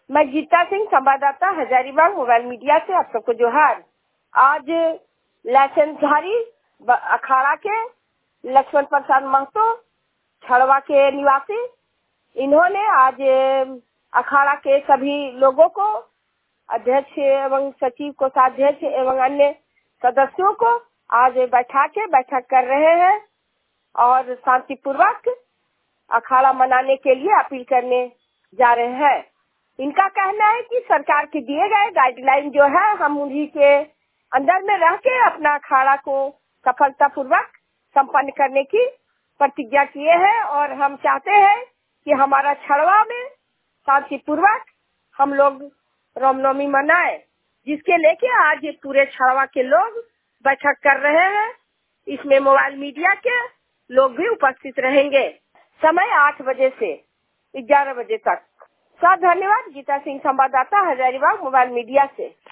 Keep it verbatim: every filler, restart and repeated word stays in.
मैं गीता सिंह, संवाददाता, Hazaribagh mobile media से आप सबको जोहार। आज लाइसेंसधारी अखाड़ा के लक्ष्मण प्रसाद महतो, छड़वा के निवासी, इन्होंने आज अखाड़ा के सभी लोगों को, अध्यक्ष एवं सचिव, कोषाध्यक्ष एवं अन्य सदस्यों को आज बैठा के बैठक कर रहे हैं और शांतिपूर्वक अखाड़ा मनाने के लिए अपील करने जा रहे हैं। इनका कहना है कि सरकार के दिए गए गाइडलाइन जो है, हम उन्हीं के अंदर में रह के अपना अखाड़ा को सफलतापूर्वक संपन्न करने की प्रतिज्ञा किए हैं और हम चाहते हैं कि हमारा छड़वा में शांतिपूर्वक हम लोग रामनवमी मनाए, जिसके लेके आज ये पूरे छड़वा के लोग बैठक कर रहे हैं। इसमें मोबाइल मीडिया के लोग भी उपस्थित रहेंगे। समय आठ बजे से ग्यारह बजे तक। साथ धन्यवाद। गीता सिंह, संवाददाता, हजारीबाग मोबाइल मीडिया से।